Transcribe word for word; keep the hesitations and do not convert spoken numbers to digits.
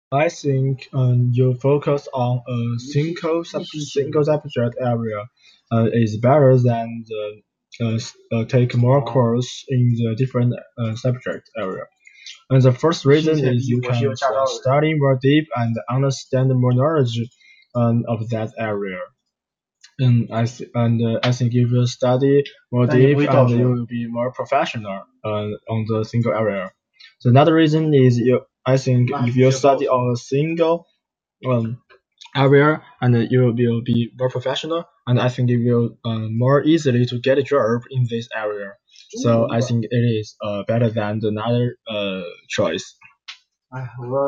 I think um, you focus on a single sub- single subject area uh, is better than the uh, s- uh, take more course in the different uh, subject area. And the first reason is you can uh, study more deep and understand more knowledge um, of that area. And I th- and uh, I think if you study more deep and you will be more professional uh, on the single area. So another reason is you I think if you study on a single um, area and you will be more professional and I think it will uh, more easily to get a job in this area. So I think it is uh, better than another uh, choice.